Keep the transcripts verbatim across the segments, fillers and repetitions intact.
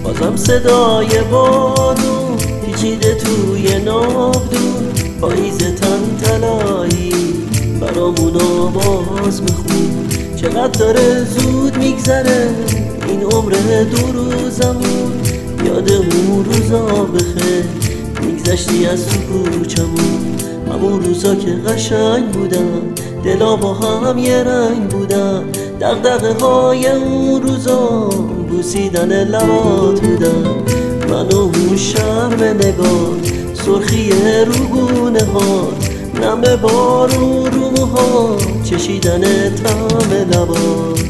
بازم صدای بارون پیچیده توی ناودون، پاییز تن تلایی برامون آواز میخون. چقدر داره زود میگذره این عمر دو روزمون، یاد اون روزا بخیر میگذشتی از تو کوچمون. همون روزا که قشنگ بودن، دلا با هم یه رنگ بودن، دغدغه های اون روزا بوسیدن لبات بودن. من و اون شرم نگاه، سرخی روگونه ها، نم بارون رو موها، چشیدن طعم لبات.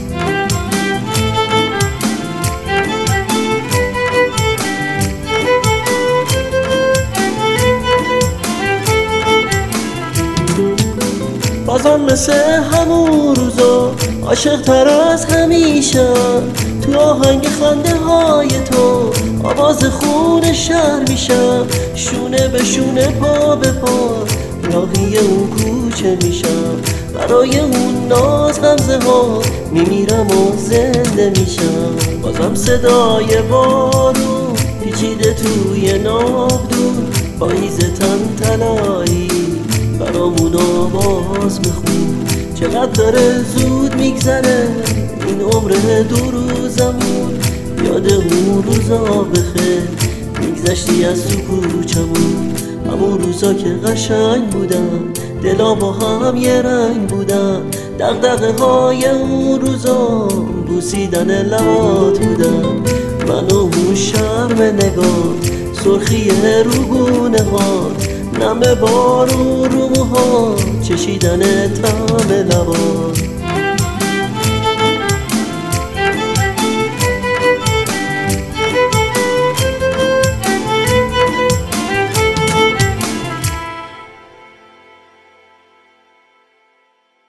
بازم مثل همون روزا عاشق تر از همیشه، تو آهنگ خنده های تو آواز خون شهر میشم. شونه به شونه پا به پا راهی اون کوچه میشم، برای اون ناز غمزه ها میمیرم و زنده میشم. بازم صدای بارون پیچیده توی ناودون، پاییز تن تلایی برامون آواز میخون. چقدر داره زود میگذره این عمر دو روزمون، یاد اون روزا بخیر میگذشتی از تو کوچمون. همون روزا که قشنگ بودن، دلا با هم یه رنگ بودن، دغدغه های اون روزا بوسیدن لبات بودن. من و اون شرم نگاه، سرخی روگونه ها، نم بارون رو موها، چشیدن طعم لبات.